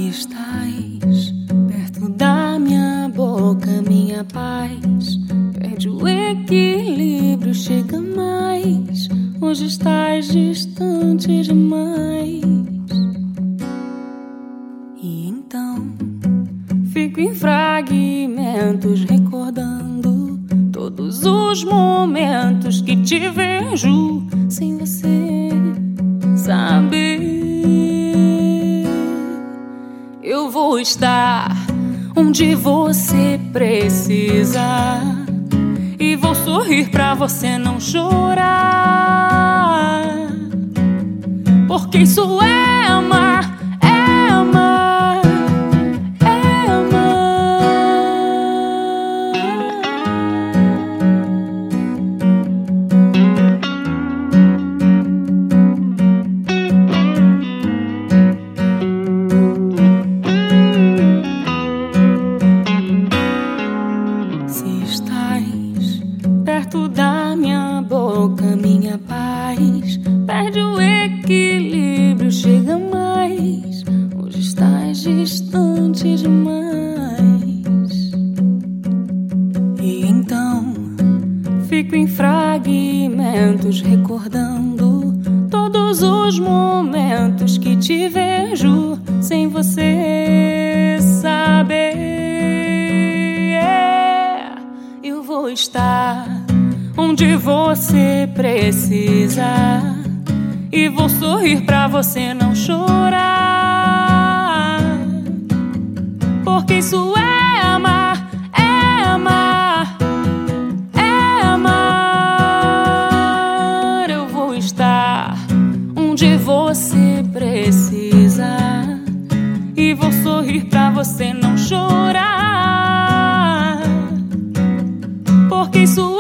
Se estás perto da minha boca, minha paz perde o equilíbrio, chega mais. Hoje estás distante demais. E então fico em fragmentos, recordando todos os momentos que te vejo sem você saber. Eu vou estar onde você precisar e vou sorrir pra você não chorar, porque isso é amar, é amar, é amar. Se estás perto da minha boca, minha paz perde o equilíbrio, chega mais. Hoje estás distante demais. E então fico em fragmentos, recordando todos os momentos que te vejo sem você saber. Eu vou estar onde você precisar e vou sorrir pra você não chorar, porque isso é amar, é amar, é amar. Eu vou estar onde você precisar e vou sorrir pra você não chorar, porque isso